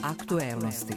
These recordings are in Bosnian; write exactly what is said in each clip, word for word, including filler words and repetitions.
Aktuelnosti.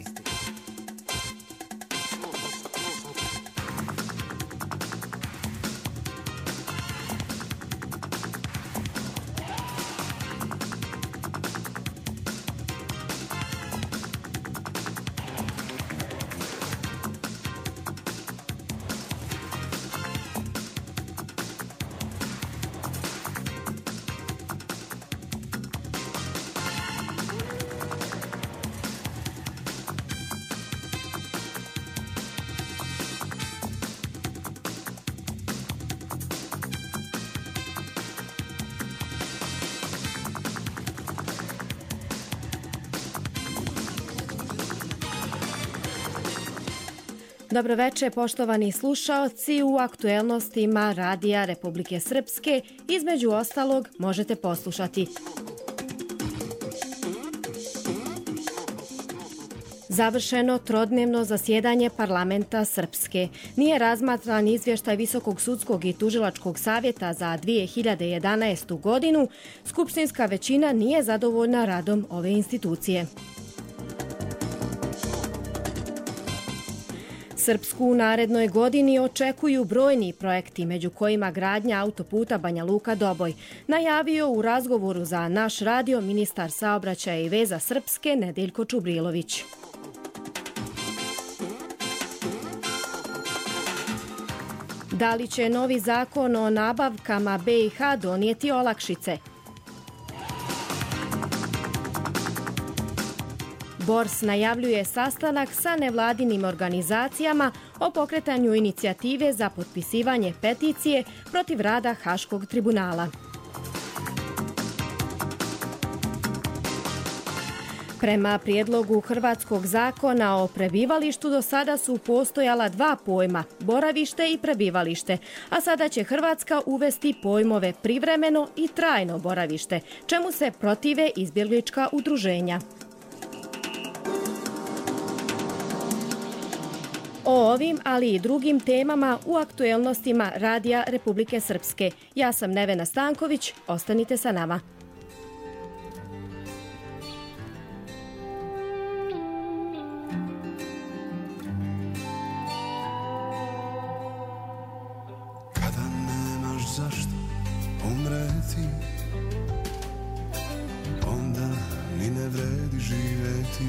Dobro večer, poštovani slušaoci. U aktuelnostima Radija Republike Srpske između ostalog možete poslušati: završeno trodnevno zasjedanje parlamenta Srpske. Nije razmatran izvještaj Visokog sudskog i tužilačkog savjeta za dvije hiljade jedanaestu godinu. Skupštinska većina nije zadovoljna radom ove institucije. Srpsku u narednoj godini očekuju brojni projekti, među kojima gradnja autoputa Banja Luka-Doboj, najavio u razgovoru za naš radio ministar saobraćaja i veza Srpske Nedeljko Čubrilović. Da li će novi zakon o nabavkama B i H donijeti olakšice? Bors najavljuje sastanak sa nevladinim organizacijama o pokretanju inicijative za potpisivanje peticije protiv rada Haškog tribunala. Prema prijedlogu Hrvatskog zakona o prebivalištu do sada su postojala dva pojma, boravište i prebivalište, a sada će Hrvatska uvesti pojmove privremeno i trajno boravište, čemu se protive izbjeglička udruženja. O ovim, ali i drugim temama u aktuelnostima Radija Republike Srpske. Ja sam Nevena Stanković, ostanite sa nama. Kada nemaš zašto umreti, onda ni ne vredi živeti.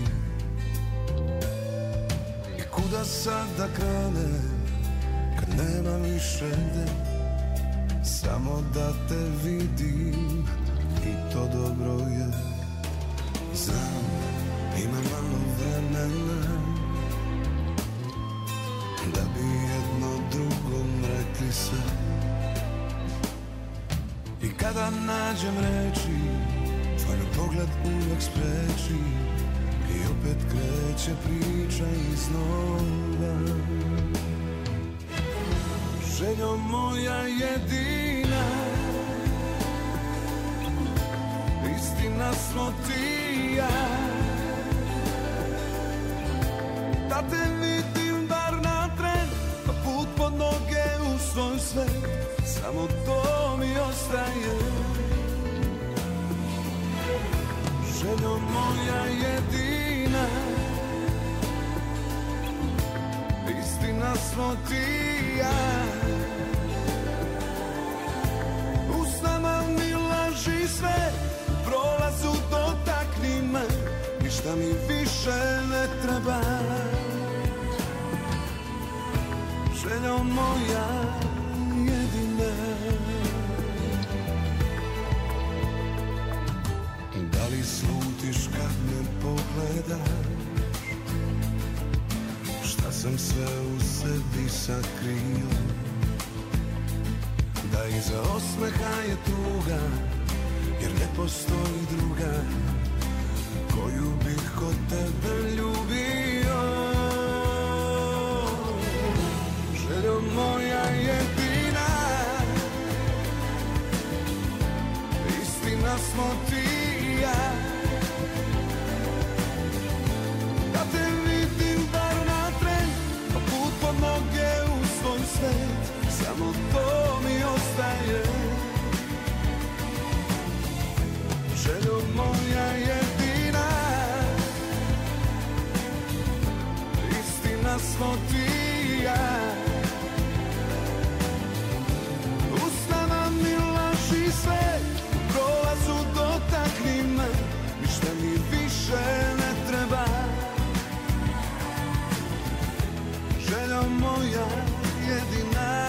Kuda sad da kranem, kad nema više gde, samo da te vidim i to dobro je. Znam, ima malo vremena, da bi jedno drugom rekli sve. I kada nađem reči, tvoj pogled uvek spreči i opet kreće priča iznova. Željo moja jedina, istina smo ti i ja. Da te vidim bar na tren, pa put pod noge u svoj svet, samo to mi ostaje. Željo moja jedina, istina smo ti i ja. Usnama mi laži sve, prolazu dotakni me, ništa mi više ne treba. Željo moja jedina. Da li slutiš kad me pogledaš, šta sam sve u sebi sakrio, da iza osmeha je tuga, jer ne postoji druga koju bih kod tebe ljubio. Željo moja jedina, istina smo ti i ja. Da te vidim bar na tren, pa put pod noge u svoj svet, samo to mi ostaje. Željo moja jedina, Istina smo ti i ja. Usta nam mi laži sve, u prolazu dotakni me, ništa mi više ne treba. Želja moja jedina.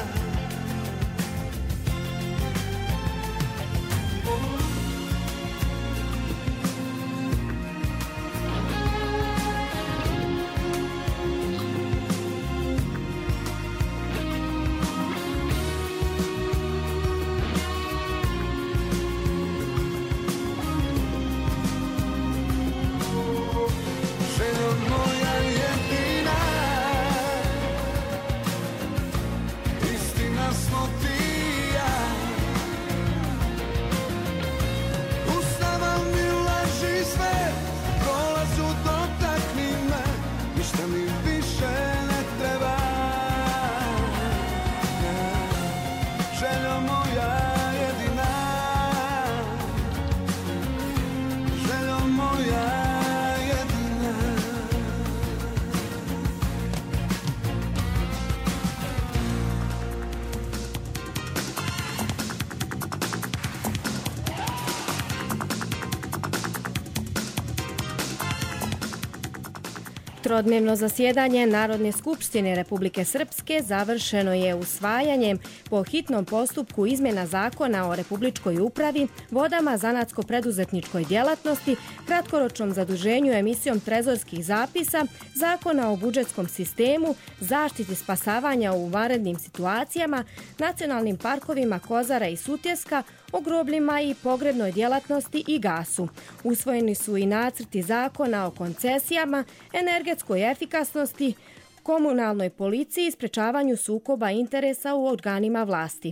Trodnevno zasjedanje Narodne skupštine Republike Srpske završeno je usvajanjem po hitnom postupku izmjena Zakona o republičkoj upravi, vodama, zanatsko-preduzetničkoj djelatnosti, kratkoročnom zaduženju emisijom trezorskih zapisa, Zakona o budžetskom sistemu, zaštiti spasavanja u vanrednim situacijama, nacionalnim parkovima Kozara i Sutjeska, o grobljima i pogrebnoj djelatnosti i gasu. Usvojeni su i nacrti zakona o koncesijama, energetskoj efikasnosti, komunalnoj policiji i sprečavanju sukoba interesa u organima vlasti.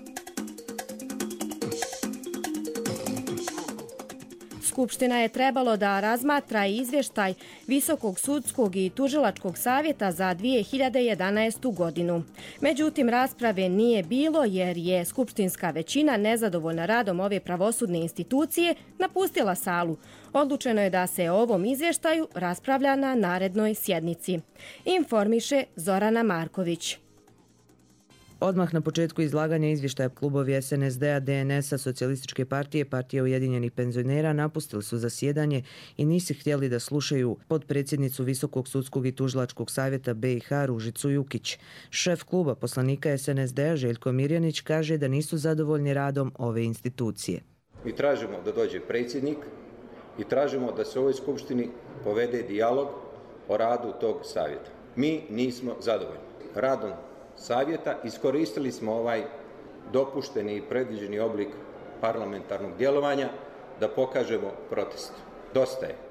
Skupština je trebalo da razmatra izvještaj Visokog sudskog i tužilačkog savjeta za dvije hiljade jedanaestu godinu. Međutim, rasprave nije bilo jer je skupštinska većina nezadovoljna radom ove pravosudne institucije napustila salu. Odlučeno je da se o ovom izvještaju raspravlja na narednoj sjednici. Informiše Zorana Marković. Odmah na početku izlaganja izvještaja klubovi es en es de-a, de en es-a, Socijalističke partije, Partije ujedinjenih penzionera napustili su zasjedanje i nisu htjeli da slušaju podpredsjednicu Visokog sudskog i tužilačkog savjeta be i ha Ružicu Jukić. Šef kluba poslanika es en es de-a Željko Mirjanić kaže da nisu zadovoljni radom ove institucije. Mi tražimo da dođe predsjednik i tražimo da se u ovoj skupštini povede dijalog o radu tog savjeta. Mi nismo zadovoljni radom savjeta, iskoristili smo ovaj dopušteni i predviđeni oblik parlamentarnog djelovanja da pokažemo protest. Dosta je.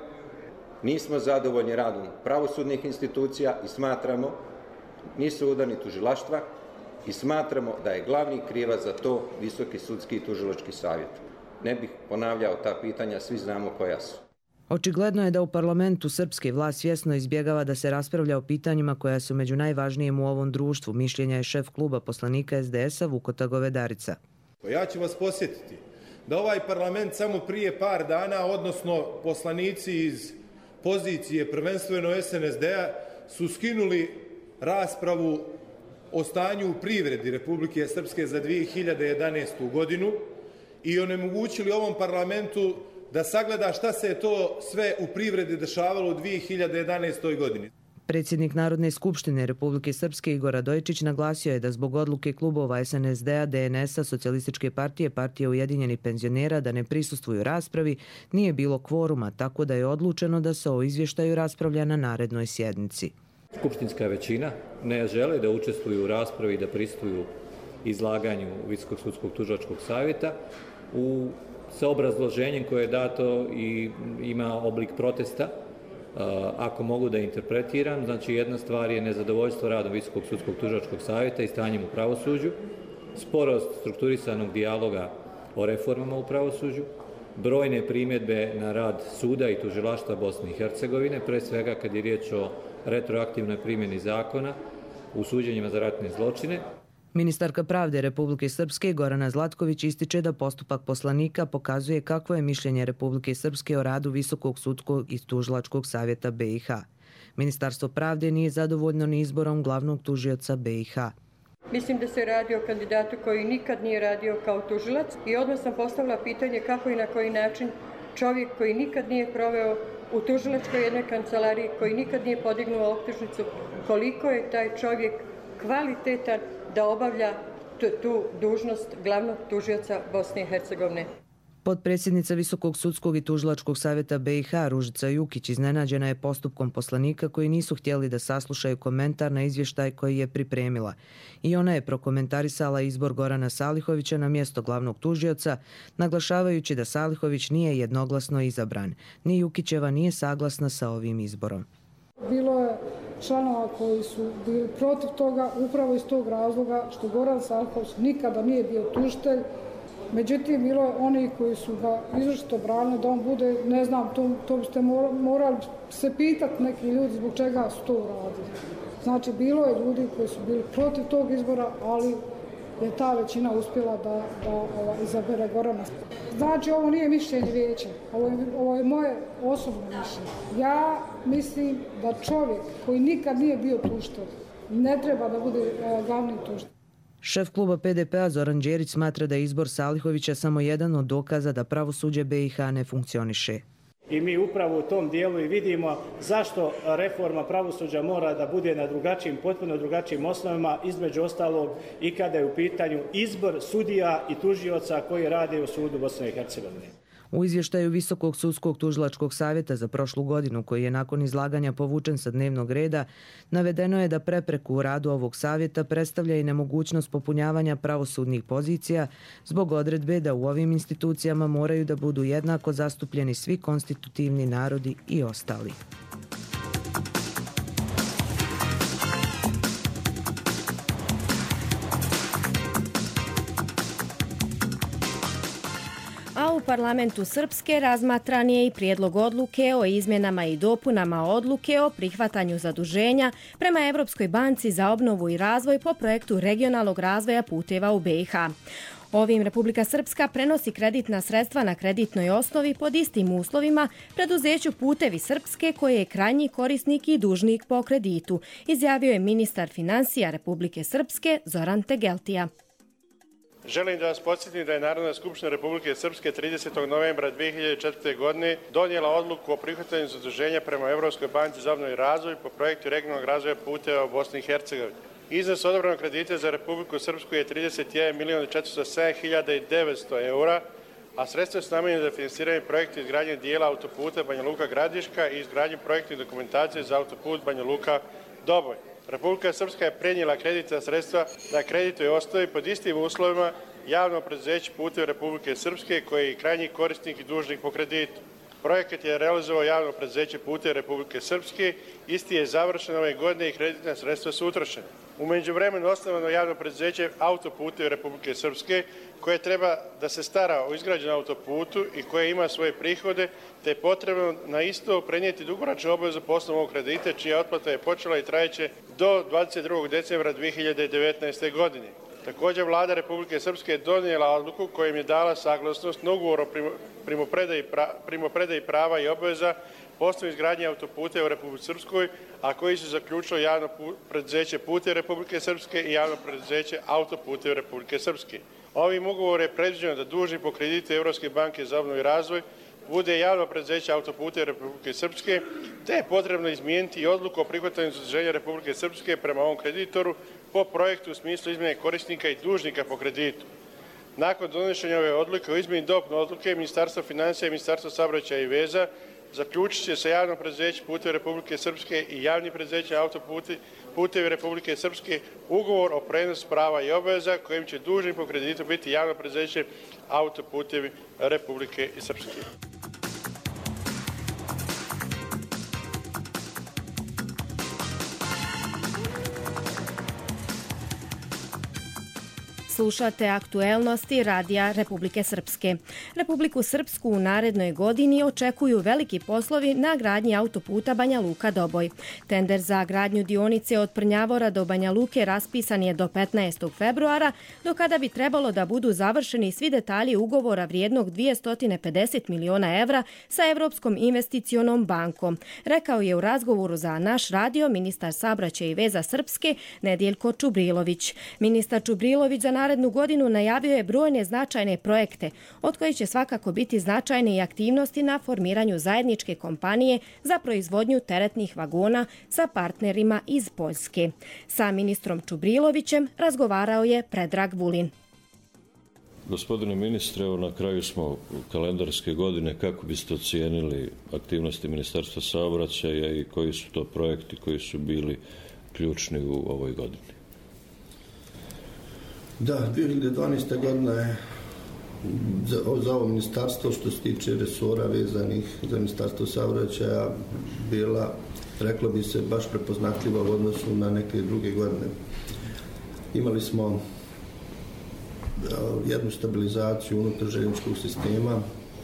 Nismo zadovoljni radom pravosudnih institucija i smatramo, nisu udani tužilaštva i smatramo da je glavni krivac za to Visoki sudski i tužilački savjet. Ne bih ponavljao ta pitanja, svi znamo koja su. Očigledno je da u parlamentu srpski vlast svjesno izbjegava da se raspravlja o pitanjima koja su među najvažnijim u ovom društvu, mišljenja je šef kluba poslanika es de es-a Vukota Govedarica. Ja ću vas posjetiti da ovaj parlament samo prije par dana, odnosno poslanici iz pozicije prvenstveno es en es de-a, su skinuli raspravu o stanju u privredi Republike Srpske za dvije hiljade jedanaestu godinu i onemogućili ovom parlamentu da sagleda šta se je to sve u privredi dešavalo u dvije hiljade jedanaestoj godini. Predsjednik Narodne skupštine Republike Srpske Igor Radojičić naglasio je da zbog odluke klubova es en es de-a, de en es-a, Socijalističke partije, Partije ujedinjenih penzionera da ne prisustvuju raspravi, nije bilo kvoruma, tako da je odlučeno da se o izvještaju raspravlja na narednoj sjednici. Skupštinska većina ne žele da učestvuju u raspravi i da prisustvuju izlaganju Visokog sudskog tužilačkog savjeta u sa obrazloženjem koje je dato i ima oblik protesta, ako mogu da interpretiram. Znači, jedna stvar je nezadovoljstvo radom Visokog sudskog tužilačkog savjeta i stanjem u pravosuđu, sporost strukturisanog dijaloga o reformama u pravosuđu, brojne primjedbe na rad suda i tužilaštva Bosne i Hercegovine, pre svega kad je riječ o retroaktivnoj primjeni zakona u suđenjima za ratne zločine. Ministarka pravde Republike Srpske Gorana Zlatković ističe da postupak poslanika pokazuje kakvo je mišljenje Republike Srpske o radu Visokog sudskog i tužilačkog savjeta be i ha. Ministarstvo pravde nije zadovoljno ni izborom glavnog tužioca B i H. Mislim da se radi o kandidatu koji nikad nije radio kao tužilac i odmah sam postavila pitanje kako i na koji način čovjek koji nikad nije proveo u tužilačkoj jednoj kancelariji, koji nikad nije podignuo optužnicu, koliko je taj čovjek kvalitetan da obavlja tu dužnost glavnog tužioca Bosne i Hercegovine. Potpredsjednica Visokog sudskog i tužilačkog savjeta B i H Ružica Jukić iznenađena je postupkom poslanika koji nisu htjeli da saslušaju komentar na izvještaj koji je pripremila. I ona je prokomentarisala izbor Gorana Salihovića na mjesto glavnog tužioca, naglašavajući da Salihović nije jednoglasno izabran. Ni Jukićeva nije saglasna sa ovim izborom. Bilo je članova koji su bili protiv toga upravo iz tog razloga što Goran Salihović nikada nije bio tužitelj. Međutim, bilo je oni koji su ga izvršito branili da on bude, ne znam, to, to biste morali se pitati neki ljudi zbog čega su to uradili. Znači, bilo je ljudi koji su bili protiv tog izbora, ali je ta većina uspjela da, da ova, izabere Gorana. Znači, ovo nije mišljenje vijeća, ovo je, ovo je moje osobno mišljenje. Ja mislim da čovjek koji nikad nije bio tužitelj ne treba da bude uh, glavni tužitelj. Šef kluba P D P-a Zoran Đerić smatra da je izbor Salihovića samo jedan od dokaza da pravosuđe B i H ne funkcioniše. I mi upravo u tom dijelu i vidimo zašto reforma pravosuđa mora da bude na drugačijim, potpuno drugačijim osnovama, između ostalog i kada je u pitanju izbor sudija i tužioca koji rade u sudu Bosne i Hercegovine. U izvještaju Visokog sudskog tužilačkog savjeta za prošlu godinu, koji je nakon izlaganja povučen sa dnevnog reda, navedeno je da prepreku u radu ovog savjeta predstavlja i nemogućnost popunjavanja pravosudnih pozicija zbog odredbe da u ovim institucijama moraju da budu jednako zastupljeni svi konstitutivni narodi i ostali. A u parlamentu Srpske razmatran je i prijedlog odluke o izmjenama i dopunama odluke o prihvatanju zaduženja prema Evropskoj banci za obnovu i razvoj po projektu regionalnog razvoja puteva u B i H. Ovim Republika Srpska prenosi kreditna sredstva na kreditnoj osnovi pod istim uslovima preduzeću Putevi Srpske koje je krajnji korisnik i dužnik po kreditu, izjavio je ministar finansija Republike Srpske Zoran Tegeltija. Želim da vas podsjetim da je Narodna skupština Republike Srpske tridesetog novembra dve hiljade četvrte. godine donijela odluku o prihvatanju zaduženja prema Evropskoj banci za obnovu i razvoj po projektu regionalnog razvoja puteva u Bosni i Hercegovini. Iznos odobranog kredita za Republiku Srpsku je trideset jedan milion četiristo sedam hiljada devetsto eura, a sredstva su namenjena za finansiranje projekta izgradnje dijela autoputa Banja Luka Gradiška i izgradnje projektne dokumentacije za autoput Banja Luka Doboj. Republika Srpska je prenijela kreditna sredstva na kreditnoj osnovi pod istim uslovima javno preduzeće Putevi Republike Srpske koji je krajnji korisnik i dužnik po kreditu. Projekat je realizovao javno preduzeće Putevi Republike Srpske, isti je završen ove godine i kreditna sredstva su utrošena. U međuvremenu osnovano javno preduzeće Autoputevi Republike Srpske koje treba da se stara o izgrađenom autoputu i koje ima svoje prihode, te je potrebno na isto prenijeti dugoročnu obavezu po osnovu ovog kredita, čija otplata je počela i trajeće do dvadeset drugog decembra dve hiljade devetnaeste. godine. Također, vlada Republike Srpske je donijela odluku kojim je dala saglasnost na ugovor o primopredaji, pra, primopredaji prava i obaveza po osnovu izgradnje autoputa u Republike Srpskoj, a koji su zaključilo javno preduzeće Putevi Republike Srpske i javno preduzeće Autoputevi Republike Srpske. Ovim ugovorom je predviđeno da dužnik po kreditu Evropske banke za obnovu i razvoj bude javno preduzeće Autoputevi Republike Srpske, te je potrebno izmijeniti i odluku o prihvatanju zaduženja Republike Srpske prema ovom kreditoru po projektu u smislu izmjene korisnika i dužnika po kreditu. Nakon donošenja ove odluke o izmjeni dopune odluke, Ministarstvo finansija i Ministarstvo saobraćaja i veza zaključit će sa javnom preduzeće Putevi Republike Srpske i javnim preduzećem Autoputevi Republike Srpske ugovor o prenosu prava i obaveza kojim će dužnik po kreditu biti javno preduzeće Autoputevi Republike Srpske. Slušate aktuelnosti Radija Republike Srpske. Republiku Srpsku u narednoj godini očekuju veliki poslovi na gradnji autoputa Banja Luka-Doboj. Tender za gradnju dionice od Prnjavora do Banja Luke raspisan je do petnaestog februara, do kada bi trebalo da budu završeni svi detalji ugovora vrijednog dvjesto pedeset miliona evra sa Evropskom investicionom bankom, rekao je u razgovoru za naš radio ministar saobraćaja i veza Srpske Nedijeljko Čubrilović. Ministar Čubrilović za narednu godinu najavio je brojne značajne projekte, od kojih će svakako biti značajne i aktivnosti na formiranju zajedničke kompanije za proizvodnju teretnih vagona sa partnerima iz Poljske. Sa ministrom Čubrilovićem razgovarao je Predrag Vulin. Gospodine ministre, evo na kraju smo kalendarske godine. Kako biste ocijenili aktivnosti Ministarstva saobraćaja i koji su to projekti koji su bili ključni u ovoj godini? Da, dvije hiljade dvanaesta. godina je za, za ovo ministarstvo što se tiče resora vezanih za Ministarstvo saobraćaja bila, reklo bi se, baš prepoznatljiva u odnosu na neke druge godine. Imali smo jednu stabilizaciju unutar željezničkog sistema,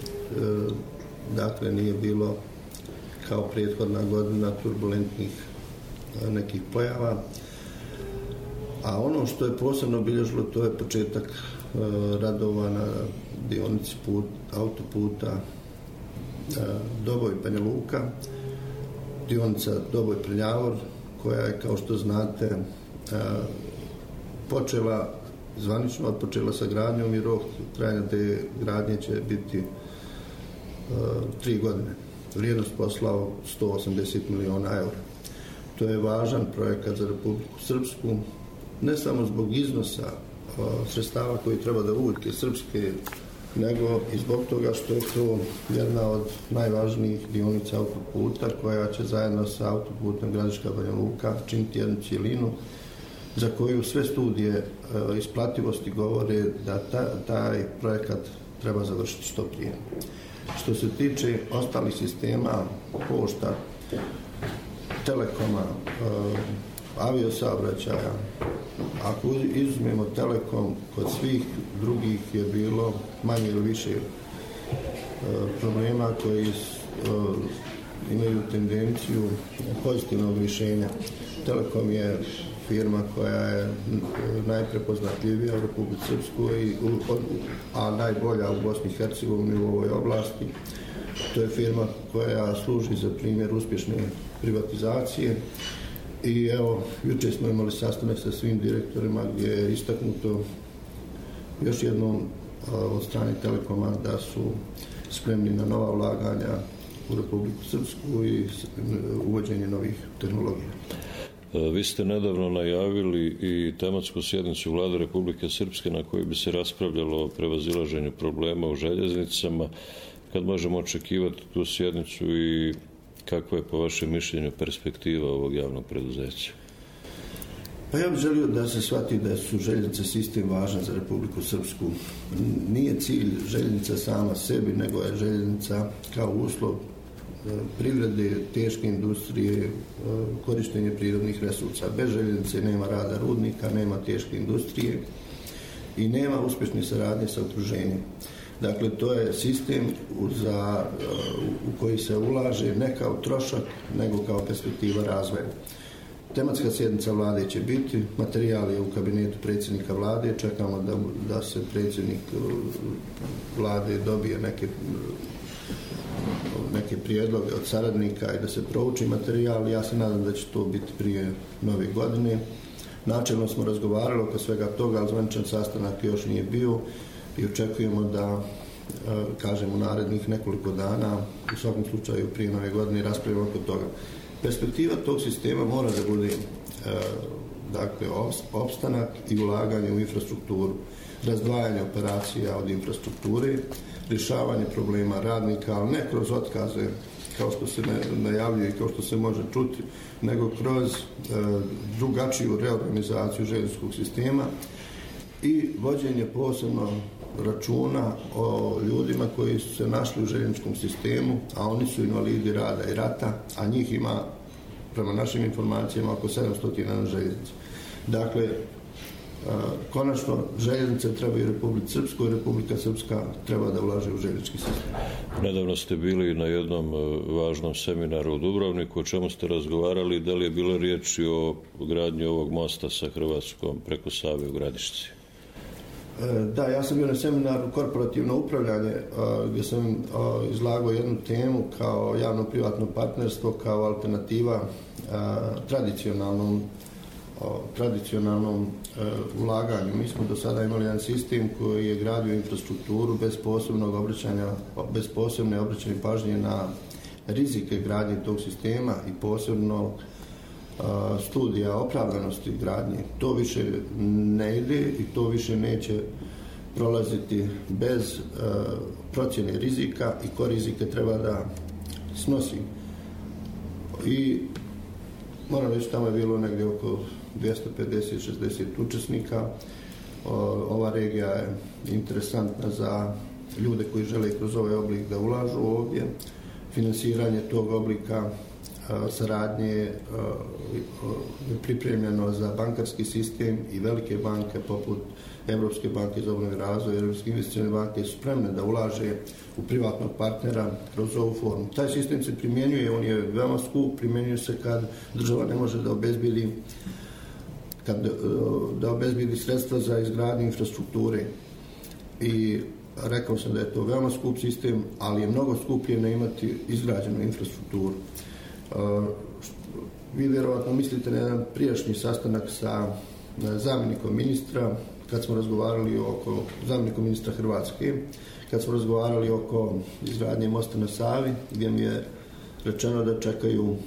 dakle nije bilo kao prethodna godina turbulentnih nekih pojava, a ono što je posebno obilježilo to je početak radova na dionici put, autoputa Doboj Banja Luka, dionica Doboj Prnjavor, koja je, kao što znate, počela zvanično odpočela sa gradnjom i rok trajanja te gradnje će biti uh, tri godine. Vrijednost posla sto osamdeset miliona eura. To je važan projekat za Republiku Srpsku, ne samo zbog iznosa uh, sredstava koji treba da uvijek Srpske, nego i zbog toga što je to jedna od najvažnijih dionica autoputa koja će zajedno sa autoputom Gradiška Banja Luka činiti jednu cijelinu za koju sve studije e, isplativosti govore da ta, taj projekat treba završiti što prije. Što se tiče ostalih sistema, pošta, telekoma, e, aviosaobraćaja, ako izuzmemo telekom, kod svih drugih je bilo manje ili više e, problema koji e, imaju tendenciju pozitivnog rješenja. Telekom je firma koja je najprepoznatljivija u Republici Srpskoj, a najbolja u Bosni i Hercegovini u ovoj oblasti. To je firma koja služi za primjer uspješne privatizacije i evo, jučer smo imali sastanak sa svim direktorima gdje je istaknuto još jednom od strane Telekoma da su spremni na nova ulaganja u Republiku Srpsku i uvođenje novih tehnologija. Vi ste nedavno najavili i tematsku sjednicu Vlade Republike Srpske na kojoj bi se raspravljalo o prevazilaženju problema u željeznicama. Kad možemo očekivati tu sjednicu i kakva je po vašem mišljenju perspektiva ovog javnog preduzeća? Pa ja bih želio da se shvati da su željeznice sistem važan za Republiku Srpsku. Nije cilj željeznica sama sebi, nego je željeznica kao uslov privrede, teške industrije, korištenje prirodnih resursa. Bez željeznice nema rada rudnika, nema teške industrije i nema uspješne saradnje sa okruženjem. Dakle, to je sistem za, u koji se ulaže ne kao trošak, nego kao perspektiva razvoja. Tematska sjednica vlade će biti, materijal je u kabinetu predsjednika vlade, čekamo da, da se predsjednik vlade dobije neke neke prijedloge od saradnika i da se prouči materijal. Ja se nadam da će to biti prije nove godine. Načelno smo razgovarali oko svega toga, ali zvaničan sastanak još nije bio i očekujemo da, kažem, u narednih nekoliko dana, u svakom slučaju prije nove godine, raspravimo oko toga. Perspektiva tog sistema mora da bude dakle, opstanak i ulaganje u infrastrukturu, razdvajanje operacija od infrastrukture, rješavanje problema radnika, ali ne kroz otkaze, kao što se najavljuje i kao što se može čuti, nego kroz e, drugačiju reorganizaciju željezničkog sistema i vođenje posebno računa o ljudima koji su se našli u željezničkom sistemu, a oni su invalidi rada i rata, a njih ima, prema našim informacijama, oko sedamsto na željeznici. Dakle, konačno željeznice trebaju Republici Srpskoj, Republika Srpska treba da ulaže u željeznički sistem. Nedavno ste bili na jednom važnom seminaru u Dubrovniku, o čemu ste razgovarali, da li je bilo riječi o gradnji ovog mosta sa Hrvatskom preko Save u Gradišci? Da, ja sam bio na seminaru korporativno upravljanje gdje sam izlagao jednu temu kao javno-privatno partnerstvo, kao alternativa tradicionalnom tradicionalnom ulaganju. Mi smo do sada imali jedan sistem koji je gradio infrastrukturu bez posebnog obraćanja, bez posebne obraćanje pažnje na rizike gradnje tog sistema i posebno studija opravdanosti gradnje. To više ne ide i to više neće prolaziti bez procjene rizika i ko rizike treba da snosi. I moram reći, tamo je bilo negdje oko dvjesto pedeset do šezdeset učesnika. Ova regija je interesantna za ljude koji žele kroz ovaj oblik da ulažu ovdje. Finansiranje tog oblika saradnje je pripremljeno za bankarski sistem i velike banke poput Evropske banke za obnovu i razvoj, Europske investicione banke su spremne da ulaže u privatnog partnera kroz ovu formu. Taj sistem se primjenjuje, on je veoma skup, primjenjuje se kad država ne može da obezbedi kad, da obezbedi sredstva za izgradnju infrastrukture. I rekao sam da je to veoma skup sistem, ali je mnogo skuplje ne imati izgrađenu infrastrukturu. Uh, vi vjerovatno mislite na jedan prijašnji sastanak sa zamjenikom ministra, kad smo razgovarali oko zamjenikom ministra Hrvatske, kad smo razgovarali oko izgradnje mosta na Savi, gdje mi je rečeno da čekaju uh,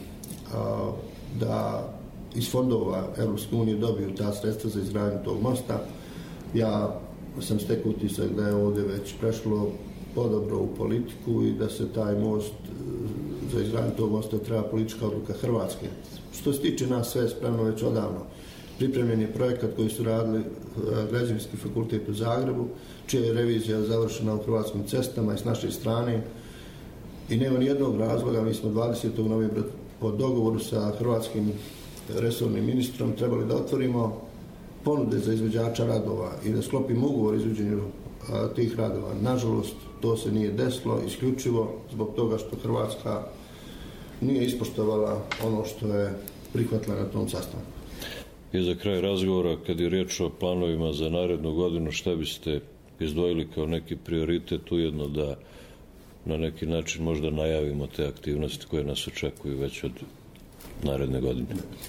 da iz fondova Europske unije dobiju ta sredstva za izgradnju tog mosta. Ja sam stekao utisak da je ovdje već prešlo podobro u politiku i da se taj most, za izgradnju tog mosta treba politička odluka Hrvatske. Što se tiče nas, sve je spremno već odavno. Pripremljen je projekat koji su radili Građevinski fakultet u Zagrebu, čija je revizija završena u Hrvatskim cestama i s naše strane. I nema nijednog razloga, mi smo dvadesetog novembra po dogovoru sa hrvatskim resornim ministrom trebali da otvorimo ponude za izvođača radova i da sklopimo ugovor o izvođenju tih radova. Nažalost, to se nije desilo isključivo zbog toga što Hrvatska nije ispoštovala ono što je prihvatila na tom sastanku. I za kraj razgovora, kad je riječ o planovima za narednu godinu, šta biste izdvojili kao neki prioritet, ujedno da na neki način možda najavimo te aktivnosti koje nas očekuju već od naredne godine?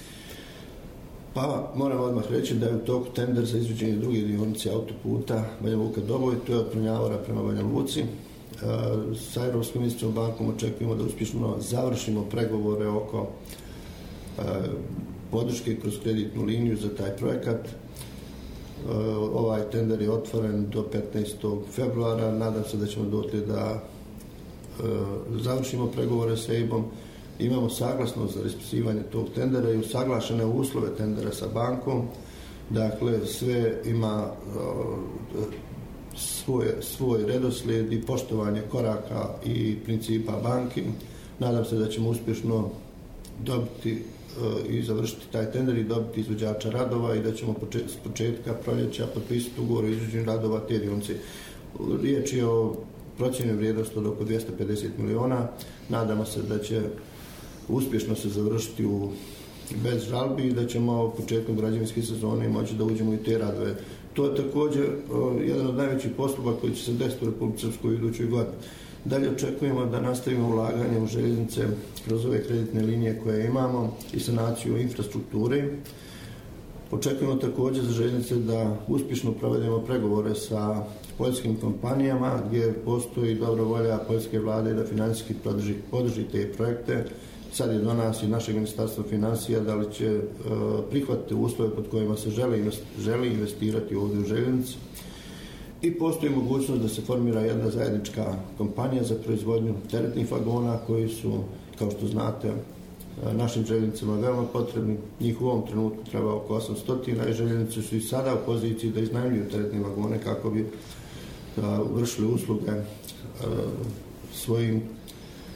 Pa, moram odmah reći da je u toku tender za izvođenje druge dionice autoputa Banja Luka-Doboj, to je od Prnjavora prema Banja Luci. Sa Europskom investicijom bankom očekujemo da uspješno završimo pregovore oko podrške kroz kreditnu liniju za taj projekat. Ovaj tender je otvoren do petnaestog februara. Nadam se da ćemo dotle da završimo pregovore sa E I B-om. Imamo saglasnost za raspisivanje tog tendera i usaglašene uslove tendera sa bankom. Dakle, sve ima svoj, svoj redoslijed i poštovanje koraka i principa banki. Nadam se da ćemo uspješno dobiti i završiti taj tender i dobiti izvođača radova i da ćemo s početka proljeća potpisati ugovor o izvođenju radova te dionice. Riječ je o procjeni vrijednosti od oko dvjesto pedeset miliona. Nadamo se da će uspješno se završiti u bez žalbi i da ćemo početkom građevinske sezone moći da uđemo i te radove. To je također jedan od najvećih poslova koji će se desiti u Republici Srpskoj u idućoj godini. Dalje očekujemo da nastavimo ulaganje u željeznice kroz ove kreditne linije koje imamo i sanaciju infrastrukture. Očekujemo također za željeznice da uspješno provedemo pregovore sa poljskim kompanijama gdje postoji dobra volja poljske vlade da financijski podrži, podrži te projekte. Sad je do nas i našeg ministarstva financija da li će uh, prihvatiti uslove pod kojima se želi, želi investirati ovdje u željeznici. I postoji mogućnost da se formira jedna zajednička kompanija za proizvodnju teretnih vagona koji su, kao što znate, našim željeznicama veoma potrebni. Njih u ovom trenutku treba oko osamsto i željeznice su i sada u poziciji da iznajmljuju teretne vagone kako bi uh, vršili usluge uh, svojim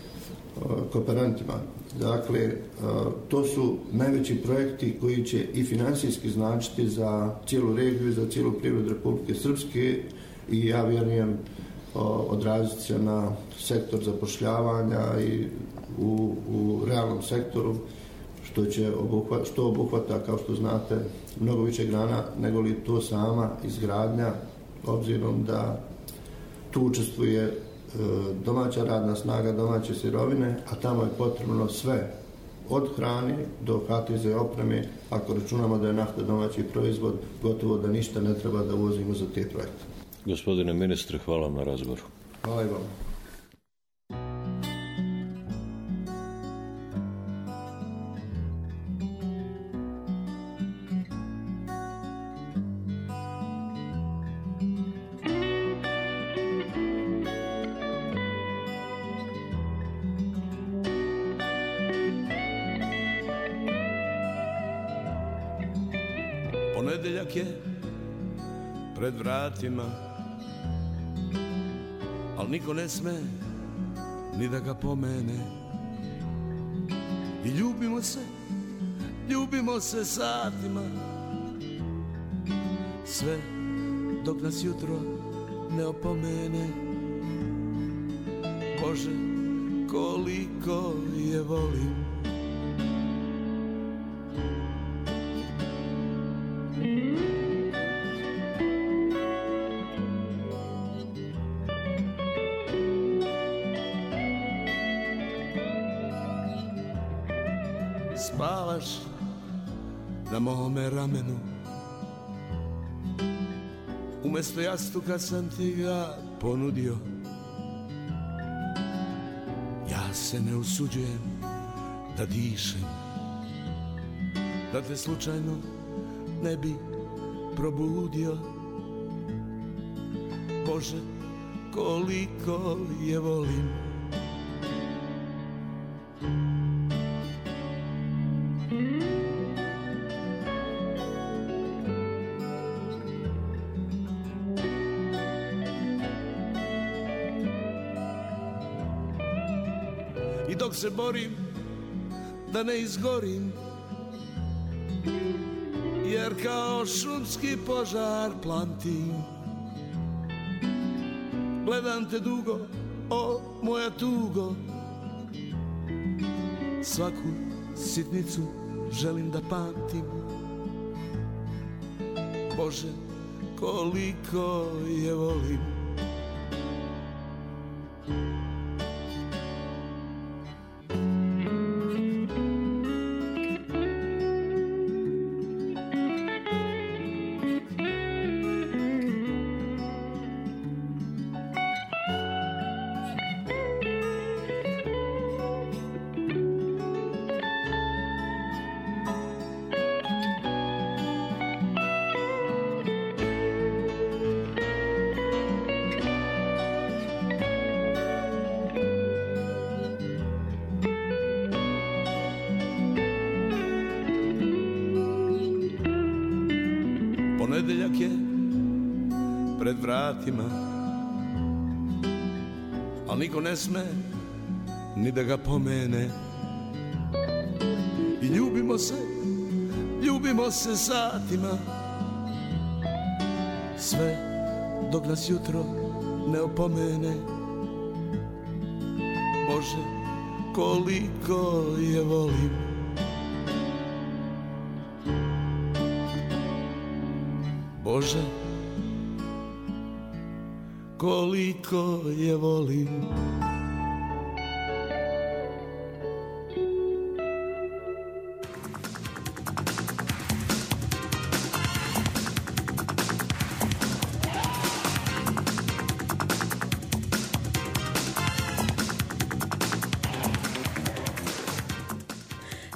kooperantima. Dakle, to su najveći projekti koji će i finansijski značiti za cijelu regiju i za cijelu privredu Republike Srpske i ja vjerujem odraziti se na sektor zapošljavanja i u, u realnom sektoru, što, će obuhva, što obuhvata, kao što znate, mnogo više grana nego li to sama izgradnja, obzirom da tu učestvuje domaća radna snaga, domaće sirovine, a tamo je potrebno sve, od hrane do H T Z opreme. Ako računamo da je nafta domaći proizvod, gotovo da ništa ne treba da uvozimo za te projekte. Gospodine ministre, hvala vam na razgovoru. Hvala i vam. Ponedeljak je pred vratima, al niko ne sme ni da ga pomene. I ljubimo se, ljubimo se satima, sve dok nas jutro ne opomene. Bože, koliko je volim. Spavaš na mome ramenu, umesto jastuka sam ti ga ponudio. Ja se ne usuđujem da dišem, da te slučajno ne bi probudio. Bože, koliko je volim. I dok se borim da ne izgorim, jer kao šumski požar plantim, gledam te dugo, o moja tugo, svaku sitnicu želim da pamtim. Bože, koliko je volim. Ponedeljak je pred vratima, al niko ne sme ni da ga pomene. I ljubimo se, ljubimo se satima, sve dok nas jutro ne opomene. Bože, koliko je volim. Bože, koliko je volim.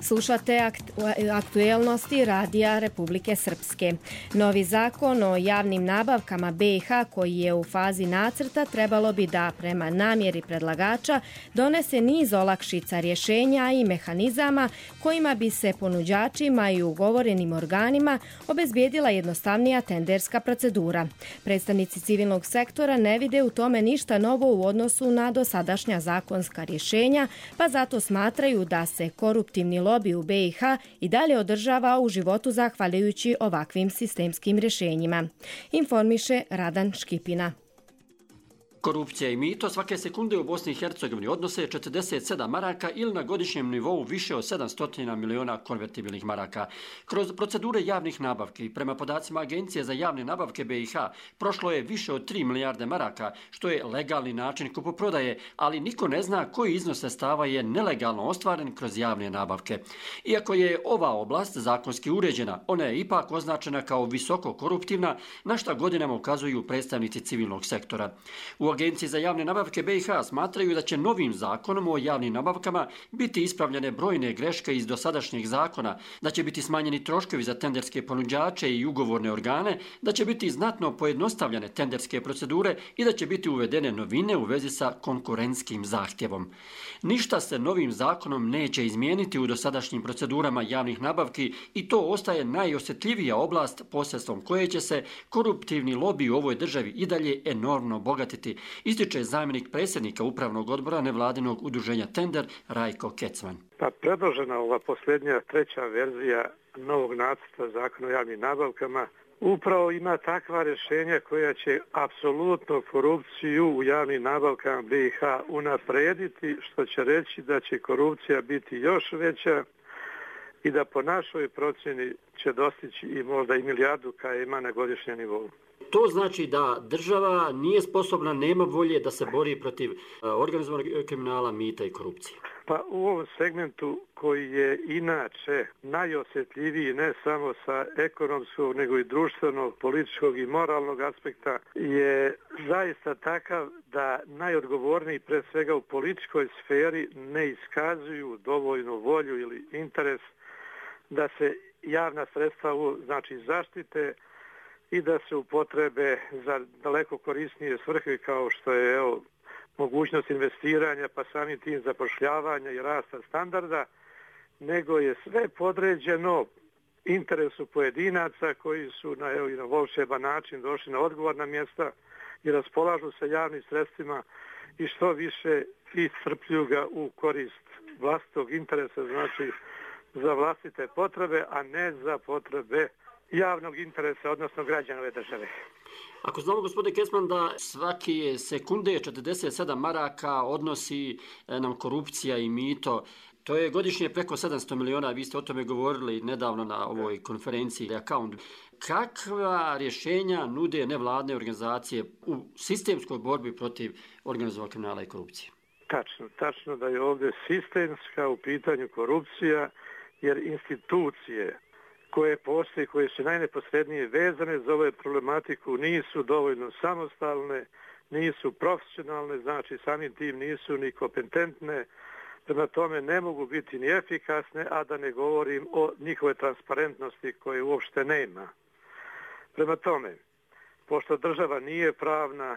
Slušate aktuelnosti Radija Republike Srpske. Novi zakon o javnim nabavkama B i H koji je u fazi nacrta trebalo bi da prema namjeri predlagača donese niz olakšica, rješenja i mehanizama kojima bi se ponuđačima i ugovorenim organima obezbijedila jednostavnija tenderska procedura. Predstavnici civilnog sektora ne vide u tome ništa novo u odnosu na dosadašnja zakonska rješenja, pa zato smatraju da se koruptivni lobby u B i H i dalje održava u životu zahvaljujući ovakvim sistemskim rješenjima. Informiše Radan Škipina. Korupcija i mito svake sekunde u Bosni i Hercegovini odnose četrdeset sedam maraka ili na godišnjem nivou više od sedamsto miliona konvertibilnih maraka. Kroz procedure javnih nabavki, prema podacima Agencije za javne nabavke B i H, prošlo je više od tri milijarde maraka, što je legalni način kupoprodaje, ali niko ne zna koji iznos sredstava je nelegalno ostvaren kroz javne nabavke. Iako je ova oblast zakonski uređena, ona je ipak označena kao visoko koruptivna, na šta godinama ukazuju predstavnici civilnog sektora. U Agenciji za javne nabavke B i H smatraju da će novim zakonom o javnim nabavkama biti ispravljene brojne greške iz dosadašnjeg zakona, da će biti smanjeni troškovi za tenderske ponuđače i ugovorne organe, da će biti znatno pojednostavljene tenderske procedure i da će biti uvedene novine u vezi sa konkurentskim zahtjevom. Ništa se novim zakonom neće izmijeniti u dosadašnjim procedurama javnih nabavki i to ostaje najosjetljivija oblast posredstvom koje će se koruptivni lobby u ovoj državi i dalje enormno bogatiti, ističe zamjenik predsjednika upravnog odbora nevladinog udruženja Tender Rajko Kecman. Pa predložena ova posljednja treća verzija novog nacrta zakona o javnim nabavkama upravo ima takva rješenja koja će apsolutno korupciju u javnim nabavkama B i H unaprijediti, što će reći da će korupcija biti još veća i da po našoj procjeni će dostići i možda i milijardu koja ima na godišnjem nivou. To znači da država nije sposobna, nema volje da se bori protiv organizovanog kriminala, mita i korupcije. Pa u ovom segmentu koji je inače najosjetljiviji ne samo sa ekonomskog nego i društvenog, političkog i moralnog aspekta je zaista takav da najodgovorniji pre svega u političkoj sferi ne iskazuju dovoljnu volju ili interes da se javna sredstva znači zaštite i da se upotrebe za daleko korisnije svrhe kao što je evo, mogućnost investiranja pa samim tim zapošljavanja i rasta standarda, nego je sve podređeno interesu pojedinaca koji su na, evo, i na volšeban način došli na odgovorna mjesta i raspolažu sa javnim sredstvima i što više iscrpljuju ga u korist vlastitog interesa, znači za vlastite potrebe, a ne za potrebe javnog interesa, odnosno građana ove države. Ako znamo, gospodine Kecman, da svaki sekunde četrdeset sedam maraka odnosi nam korupcija i mito, to je godišnje preko sedamsto miliona, vi ste o tome govorili nedavno na ovoj konferenciji Account. Kakva rješenja nude nevladne organizacije u sistemskoj borbi protiv organizovanog kriminala i korupcije? Tačno, tačno da je ovdje sistemska u pitanju korupcija, jer institucije koje postoje, koje su najneposrednije vezane za ovu problematiku, nisu dovoljno samostalne, nisu profesionalne, znači samim tim nisu ni kompetentne, prema tome ne mogu biti ni efikasne, a da ne govorim o njihove transparentnosti koje uopšte nema. Prema tome, pošto država nije pravna,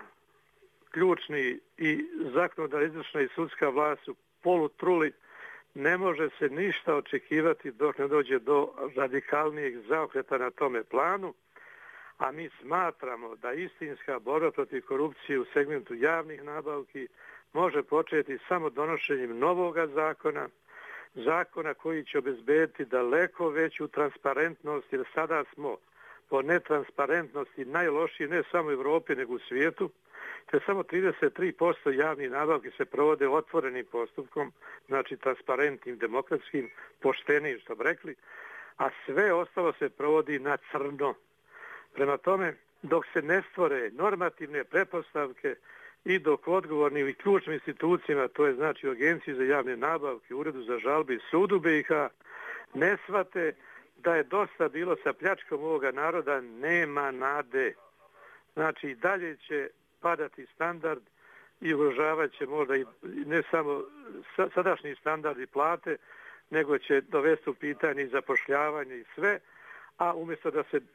ključni i zakonodavna, izvršna i sudska vlast su polutruli, ne može se ništa očekivati dok ne dođe do radikalnijeg zaokreta na tome planu, a mi smatramo da istinska borba protiv korupcije u segmentu javnih nabavki može početi samo donošenjem novoga zakona, zakona koji će obezbediti daleko veću transparentnost, jer sada smo po netransparentnosti najlošiji ne samo u Evropi nego u svijetu, te samo trideset tri posto javnih nabavki se provode otvorenim postupkom, znači transparentnim, demokratskim, poštenim, što bi rekli, a sve ostalo se provodi na crno. Prema tome, dok se ne stvore normativne pretpostavke i dok odgovorni i ključnim institucijama, to je znači u Agenciji za javne nabavke, Uredu za žalbe i Sudu B i H, ne shvate da je dosta bilo sa pljačkom ovoga naroda, nema nade. Znači, dalje će padati standard i ugrožavat će možda i ne samo sadašnji standard i plate, nego će dovesti u pitanje i zapošljavanje i sve, a umjesto da se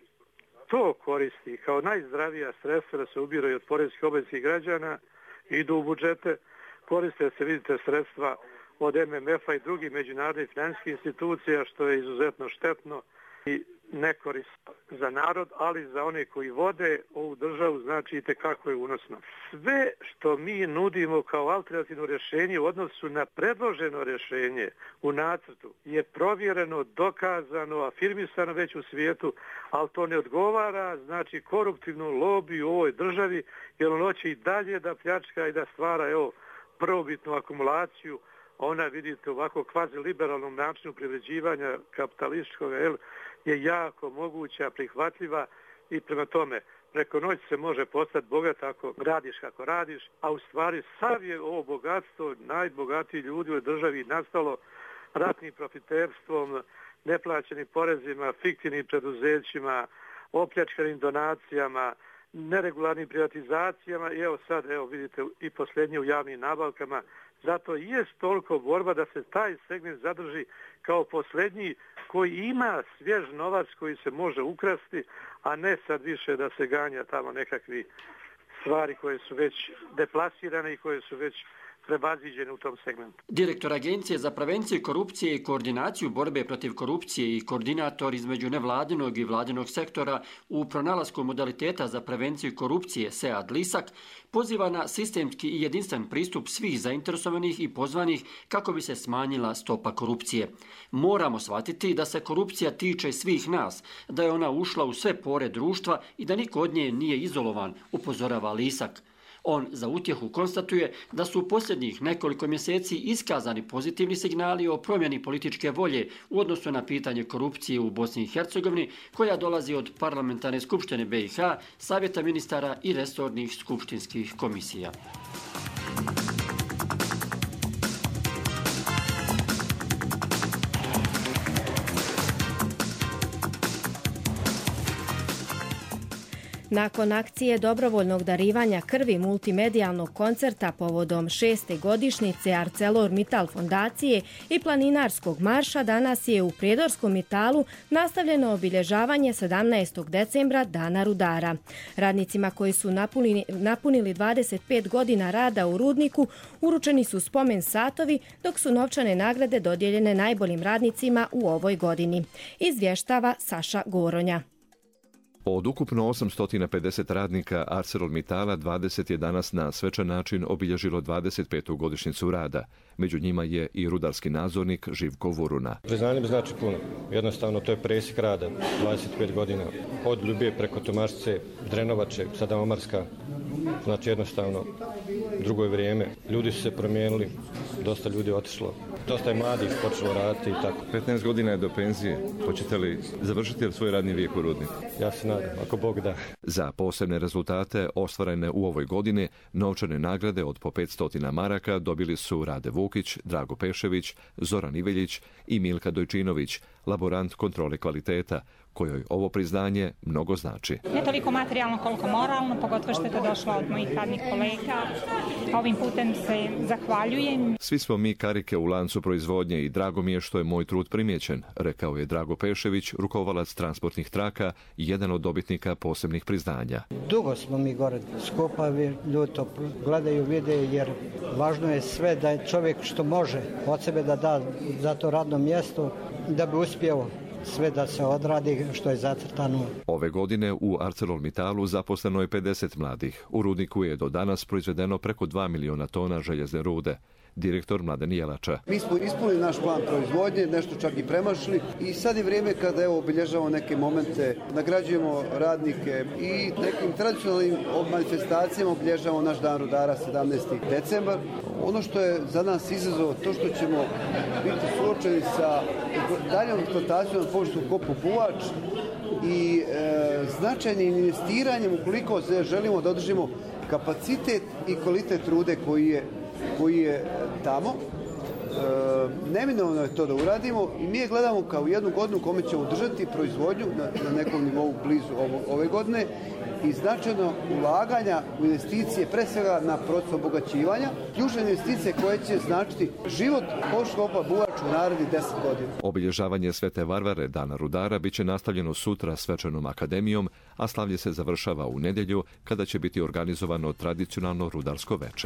to koristi kao najzdravija sredstva da se ubiraju od poreznih obveznih građana, idu u budžete, koriste se, vidite, sredstva od M M F-a i drugih međunarodnih financijskih institucija, što je izuzetno štetno i nekorisno za narod, ali za one koji vode ovu državu znači i tekako je unosno. Sve što mi nudimo kao alternativno rješenje u odnosu na predloženo rješenje u nacrtu je provjereno, dokazano, afirmisano već u svijetu, ali to ne odgovara znači koruptivnu lobiju u ovoj državi, jer on hoće i dalje da pljačka i da stvara evo, prvobitnu akumulaciju. Ona, vidite, ovako kvazi liberalnom načinu privređivanja kapitalističkog je jako moguća, prihvatljiva i prema tome preko noći se može postati bogat ako radiš kako radiš, a u stvari sav je ovo bogatstvo najbogatiji ljudi u državi nastalo ratnim profiterstvom, neplaćenim porezima, fiktivnim preduzećima, opljačkanim donacijama, neregularnim privatizacijama i evo sad, evo vidite, i posljednje u javnim nabavkama. Zato i jest toliko borba da se taj segment zadrži kao posljednji koji ima svjež novac koji se može ukrasti, a ne sad više da se ganja tamo nekakvi stvari koje su već deplasirane i koje su već prebaziđene u tom segmentu. Direktor Agencije za prevenciju korupcije i koordinaciju borbe protiv korupcije i koordinator između nevladinog i vladinog sektora u pronalasku modaliteta za prevenciju korupcije Sead Lisak poziva na sistemski i jedinstven pristup svih zainteresovanih i pozvanih kako bi se smanjila stopa korupcije. Moramo shvatiti da se korupcija tiče svih nas, da je ona ušla u sve pore društva i da niko od nje nije izolovan, upozorava Lisak. On za utjehu konstatuje da su u posljednjih nekoliko mjeseci iskazani pozitivni signali o promjeni političke volje u odnosu na pitanje korupcije u Bosni i Hercegovini, koja dolazi od Parlamentarne skupštine B i H, Savjeta ministara i resornih skupštinskih komisija. Nakon akcije dobrovoljnog darivanja krvi multimedijalnog koncerta povodom šeste godišnjice ArcelorMittal fondacije i planinarskog marša, danas je u Prijedorskom Mitalu nastavljeno obilježavanje sedamnaestog decembra Dana rudara. Radnicima koji su napunili, napunili dvadeset pet godina rada u rudniku uručeni su spomen satovi, dok su novčane nagrade dodijeljene najboljim radnicima u ovoj godini. Izvještava Saša Goronja. Od ukupno osamsto pedeset radnika ArcelorMittala dvadeset je danas na svečan način obilježilo dvadeset petu godišnjicu rada. Među njima je i rudarski nadzornik Živko Vuruna. Priznanje mi znači puno. Jednostavno to je presjek rada, dvadeset pet godina. Od Ljubije preko Tomašce, Drenovače, sada Omarska. Znači jednostavno drugo je vrijeme. Ljudi su se promijenili, dosta ljudi je otišlo. Dosta je mladih počelo raditi i tako. petnaest godina je do penzije. Hoćete li završiti svoj radni vijek u rudniku? Ja se nadam, ako Bog da. Za posebne rezultate ostvarene u ovoj godini novčane nagrade od po petsto maraka dobili su Rade Vukić, Drago Pešević, Zoran Iveljić i Milka Dojčinović, laborant kontrole kvaliteta, kojoj ovo priznanje mnogo znači. Ne toliko materijalno koliko moralno, pogotovo što je to došlo od mojih radnih kolega. Ovim putem se zahvaljujem. Svi smo mi karike u lancu proizvodnje i drago mi je što je moj trud primijećen, rekao je Drago Pešević, rukovalac transportnih traka i jedan od dobitnika posebnih priznanja. Dugo smo mi gore skupa, ljudi to gledaju, vide, jer važno je sve da je čovjek što može od sebe da da za to radno mjesto da bi uspio sve da se odradi što je zacrtano. Ove godine u ArcelorMittalu zaposleno je pedeset mladih. U rudniku je do danas proizvedeno preko dva miliona tona željezne rude. Direktor Mladen Jelača. Mi smo ispunili naš plan proizvodnje, nešto čak i premašili i sad je vrijeme kada evo obilježavamo neke momente, nagrađujemo radnike i nekim tradicionalnim manifestacijama obilježavamo naš dan rudara sedamnaesti decembar. Ono što je za nas izazov, to što ćemo biti suočeni sa daljom eksploatacijom na površinu kopu Buvač i e, značajnim investiranjem ukoliko se želimo da održimo kapacitet i kvalitet rude koji je koji je tamo. neminovno je to da uradimo i mi je gledamo kao jednu godinu kome ćemo držati proizvodnju na, na nekom nivou blizu ovo, ove godine i značajno ulaganja u investicije, pre svega na proces obogaćivanja, ključne investicije koje će značiti život Poškopa Buvač u narednih deset godina. Obilježavanje Svete Varvare, Dana rudara, bit će nastavljeno sutra svečanom akademijom, a slavlje se završava u nedjelju kada će biti organizovano tradicionalno rudarsko veče.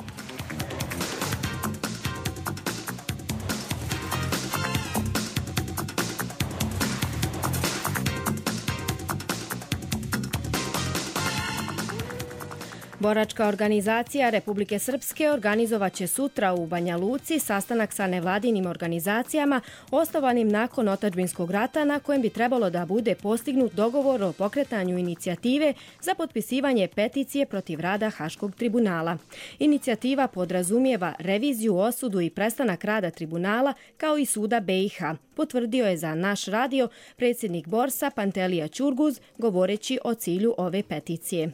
Boračka organizacija Republike Srpske organizovat će sutra u Banja Luci sastanak sa nevladinim organizacijama osnovanim nakon otadžbinskog rata na kojem bi trebalo da bude postignut dogovor o pokretanju inicijative za potpisivanje peticije protiv rada Haškog tribunala. Inicijativa podrazumijeva reviziju, osudu i prestanak rada tribunala kao i suda B i H, potvrdio je za naš radio predsjednik Borsa Pantelija Ćurguz govoreći o cilju ove peticije.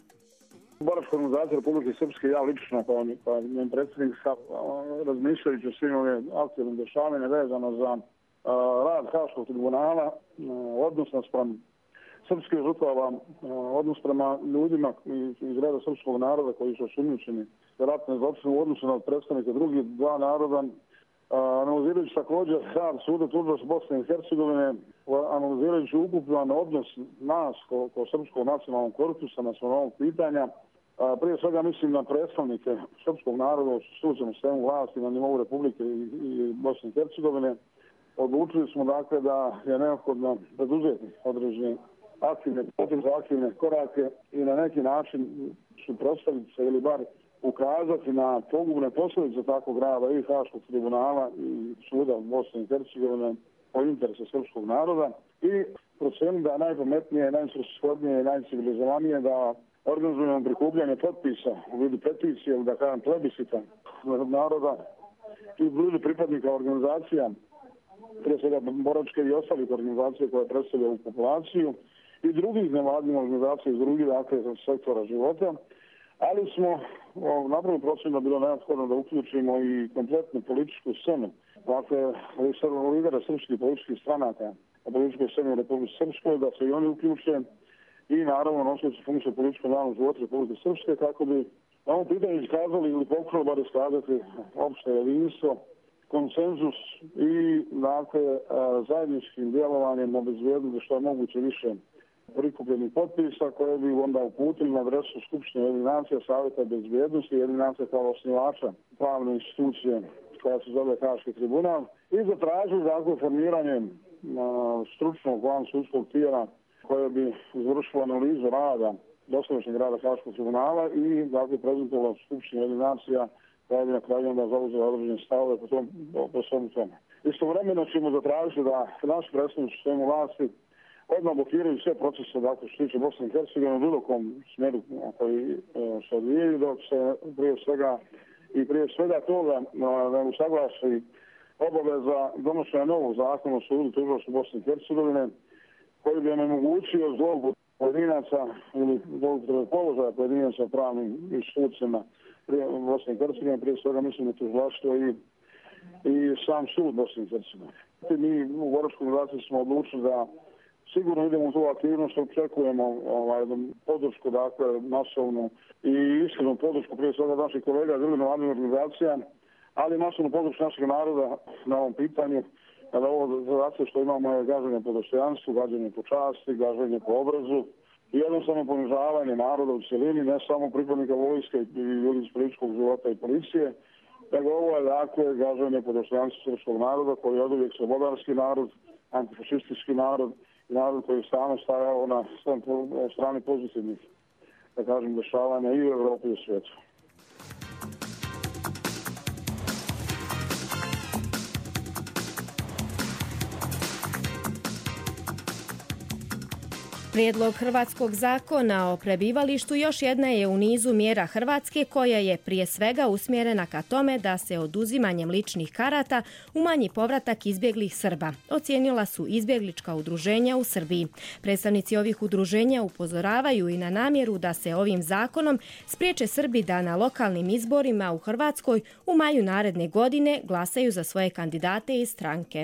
Boračka organizacija Republike Srpske, ja lično kao njen predsjednik, razmišljajući o svim ovim aktivnim dešavanja vezano za rad Haškog tribunala, odnos naspram srpskih žrtava, odnos prema ljudima iz reda srpskog naroda koji su osumnjičeni ratne zločine u odnosu na predstavnike drugih dva naroda, analizirajući također rad suda tužilaštva Bosne i Hercegovine, analizirajući ukupan odnos nas kao, kao srpskog nacionalnog korpusa na svom ovog pitanja. Prije svega mislim na predstavnike srpskog naroda u sudskom sistemu vlasti na nivou Republike i, i Bosne i Hercegovine. Odlučili smo dakle da je neophodno preduzeti određene aktivne poteze, aktivne korake i na neki način suprotstaviti se ili bar ukazati na pogubne posljedice takvog rada i Haškog tribunala i suda Bosne i Hercegovine o interesu srpskog naroda i proceniti da je najpametnije, najsvrsishodnije i najcivilizovanije da organizujemo prikupljanje potpisa u vidu peticije ili da kažem plebiscita naroda i ljudi pripadnika organizacija, prije svega boračke i ostalih organizacija koje predstavljaju populaciju i drugih nevladnih organizacija iz drugih dakle, sektora života, ali smo napravili procenu da bilo neophodno da uključimo i kompletnu političku scenu, dakle lidera srpskih političkih stranaka na političkoj sceni u Republike Srpskoj, da se i oni uključe i naravno nosioci funkcije političkog javnog života Republike Srpske kako bi na ovom pitanju iskazali ili pokušali bar iskazati opšte jedinstvo, konsenzus i dakle, zajedničkim djelovanjem obezbijedili što je moguće više prikupljenih potpisa koje bi onda uputili na adresu Skupštine Ujedinjenih nacija, Savjeta bezbjednosti i Ujedinjenih nacija kao osnivača pravne institucije koja se zove Haški tribunal i zatražili dakle formiranje stručnog van sudskog tijela koje bi izvršilo analizu rada, dosadašnjeg rada Haškog tribunala i dakle prezentovalo Skupštine Ujedinjenih nacija koja bi na kraju onda zauzela određene stavove po, tom, po, po svom tome. Istovremeno ćemo zatražiti da naš predstavnik sistemu vlasti odmah blokiraju sve procese, dakle, što tiče Bosne i Hercegovine u bilo kom smjeru koji se odvijaju, dok se prije svega i prije svega toga ne usaglasi obaveza donošenja novog zakona o sudu tužilaštva Bosne i Hercegovine koji bi onemogućio zlouporabu pojedinaca ili zlouporabu položaja pojedinaca pravnim institucijama Bosne i Hercegovine, prije svega mislim na tužilaštvo i, i sam sud Bosne i Hercegovine. Mi u Boračkoj organizaciji smo odlučili da sigurno idemo u tu aktivnost, očekujemo ovaj, podršku, dakle, masovnu i iskrenu podršku prije svega naših kolega iz drugih nevladnih organizacija, ali masovnu podršku našeg naroda na ovom pitanju, kada ovo zadaće što imamo je gaženje po dostojanstvu, gaženje po časti, gaženje po obrazu i jednostavno ponižavanje naroda u cijelini, ne samo pripadnika vojske i ljudi iz političkog života i policije, nego ovo je dakle gaženje po dostojanstvu srpskog naroda koji je oduvijek slobodarski narod, antifašistički narod, narod koji je stalno stajao na strani pozitivnih, da kažem, dešavanja i u Evropi i u svijetu. Prijedlog hrvatskog zakona o prebivalištu još jedna je u nizu mjera Hrvatske koja je prije svega usmjerena ka tome da se oduzimanjem ličnih karata umanji povratak izbjeglih Srba, ocijenila su izbjeglička udruženja u Srbiji. Predstavnici ovih udruženja upozoravaju i na namjeru da se ovim zakonom spriječe Srbi da na lokalnim izborima u Hrvatskoj u maju naredne godine glasaju za svoje kandidate i stranke.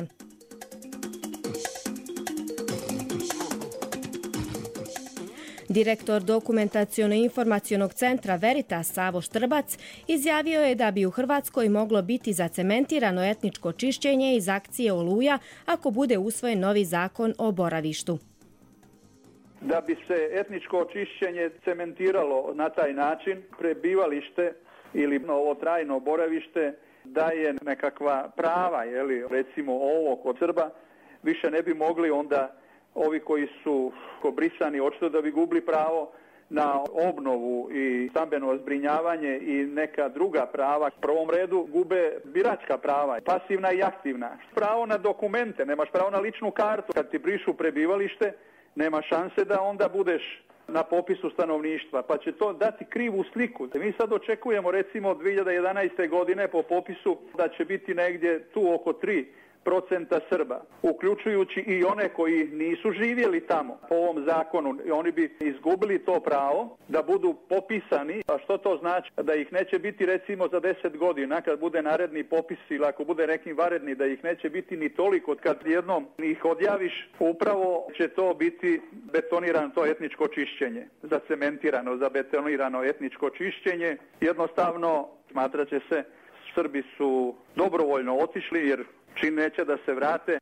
Direktor dokumentaciono-informacionog centra Veritas Savo Štrbac izjavio je da bi u Hrvatskoj moglo biti zacementirano etničko čišćenje iz akcije Oluja ako bude usvojen novi zakon o boravištu. Da bi se etničko čišćenje cementiralo na taj način, prebivalište ili ovo trajno boravište daje nekakva prava, jeli, recimo ovo kod Srba, više ne bi mogli onda ovi koji su brisani, očito da bi gubili pravo na obnovu i stambeno zbrinjavanje i neka druga prava. U prvom redu gube biračka prava, pasivna i aktivna. Pravo na dokumente, nemaš pravo na ličnu kartu. Kad ti brišu prebivalište, nema šanse da onda budeš na popisu stanovništva, pa će to dati krivu sliku. Mi sad očekujemo recimo od dvije hiljade jedanaeste. godine po popisu da će biti negdje tu oko tri procenta Srba, uključujući i one koji nisu živjeli tamo po ovom zakonu. Oni bi izgubili to pravo da budu popisani. A što to znači? Da ih neće biti recimo za deset godina kad bude naredni popis ili ako bude neki varedni, da ih neće biti ni toliko. Kad jednom ih odjaviš, upravo će to biti betonirano to etničko čišćenje. Zacementirano, zabetonirano etničko čišćenje. Jednostavno smatrat će se Srbi su dobrovoljno otišli jer čim neće da se vrate.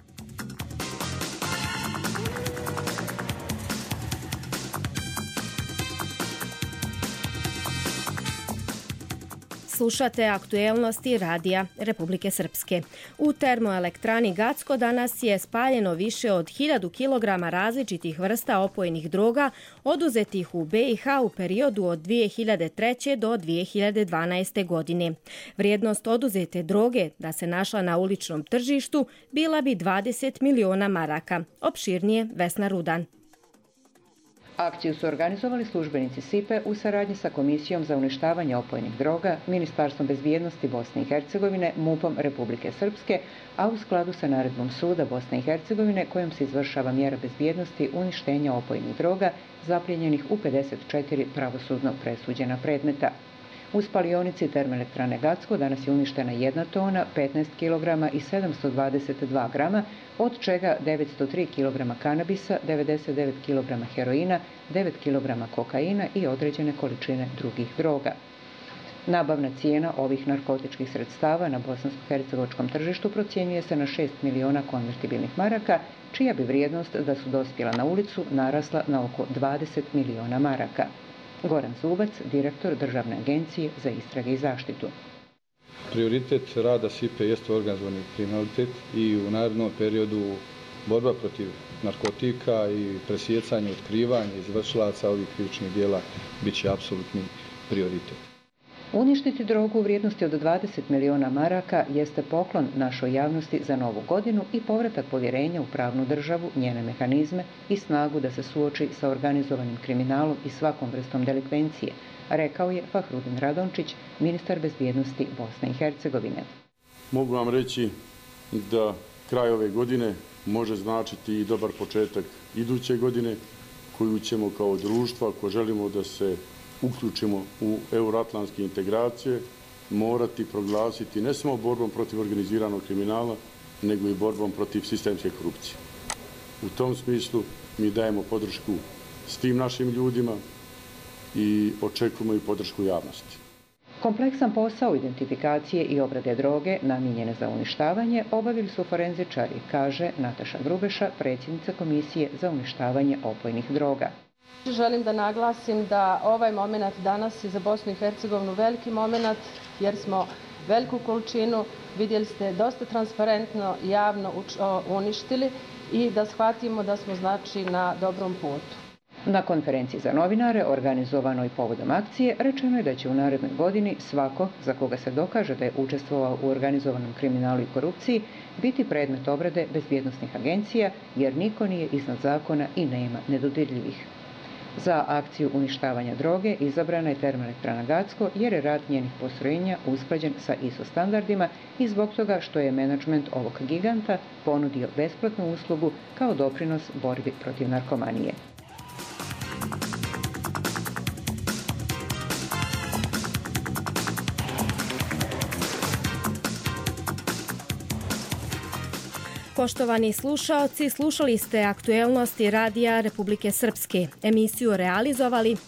Slušate aktuelnosti radija Republike Srpske. U termoelektrani Gacko danas je spaljeno više od hiljadu kilograma različitih vrsta opojnih droga oduzetih u be i ha u periodu od dvije hiljade treće. do dvije hiljade dvanaeste. godine. Vrijednost oduzete droge da se našla na uličnom tržištu bila bi dvadeset miliona maraka. Opširnije Vesna Rudan. Akciju su organizovali službenici S I P E u saradnji sa Komisijom za uništavanje opojnih droga, Ministarstvom bezbjednosti Bosne i Hercegovine, MUP-om Republike Srpske, a u skladu sa naredbom Suda Bosne i Hercegovine kojom se izvršava mjera bezbjednosti uništenja opojnih droga zapljenjenih u pedeset četiri pravosudno presuđena predmeta. U spalionici termoelektrane Gacko danas je uništena jedna tona, petnaest kilograma i sedamsto dvadeset dva grama, od čega devetsto tri kilograma kanabisa, devedeset devet kilograma heroina, devet kilograma kokaina i određene količine drugih droga. Nabavna cijena ovih narkotičkih sredstava na bosansko-hercegovačkom tržištu procjenjuje se na šest miliona konvertibilnih maraka, čija bi vrijednost da su dospjela na ulicu narasla na oko dvadeset miliona maraka. Goran Zubac, direktor Državne agencije za istrage i zaštitu. Prioritet rada S I P E jeste organizovani kriminalitet i u narednom periodu borba protiv narkotika i presjecanje, otkrivanje izvršilaca ovih krivičnih djela bit će apsolutni prioritet. Uništiti drogu u vrijednosti od dvadeset miliona maraka jeste poklon našoj javnosti za novu godinu i povratak povjerenja u pravnu državu, njene mehanizme i snagu da se suoči sa organizovanim kriminalom i svakom vrstom delikvencije, rekao je Fahrudin Radončić, ministar bezbjednosti Bosne i Hercegovine. Mogu vam reći da kraj ove godine može značiti i dobar početak iduće godine koju ćemo kao društvo, ako želimo da se uključimo u euroatlantske integracije, morati proglasiti ne samo borbom protiv organiziranog kriminala, nego i borbom protiv sistemske korupcije. U tom smislu mi dajemo podršku s tim našim ljudima i očekujemo i podršku javnosti. Kompleksan posao identifikacije i obrade droge namijenjene za uništavanje obavili su forenzičari, kaže Nataša Grubeša, predsjednica Komisije za uništavanje opojnih droga. Želim da naglasim da ovaj moment danas je za Bosnu i Hercegovinu veliki moment jer smo veliku količinu, vidjeli ste, dosta transparentno, javno uništili i da shvatimo da smo znači na dobrom putu. Na konferenciji za novinare, organizovanoj povodom akcije, rečeno je da će u narednoj godini svako za koga se dokaže da je učestvovao u organizovanom kriminalu i korupciji biti predmet obrade bezbjednosnih agencija, jer niko nije iznad zakona i nema nedodirljivih. Za akciju uništavanja droge izabrana je termoelektrana Gacko jer je rad njenih postrojenja usklađen sa I S O standardima i zbog toga što je menadžment ovog giganta ponudio besplatnu uslugu kao doprinos borbi protiv narkomanije. Poštovani slušaoci, slušali ste aktuelnosti Radija Republike Srpske. Emisiju realizovali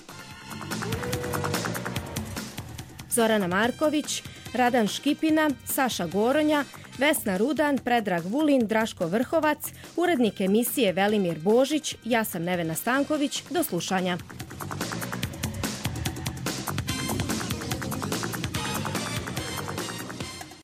Zorana Marković, Radan Škipina, Saša Goronja, Vesna Rudan, Predrag Vulin, Draško Vrhovac, urednik emisije Velimir Božić, ja sam Nevena Stanković. Do slušanja.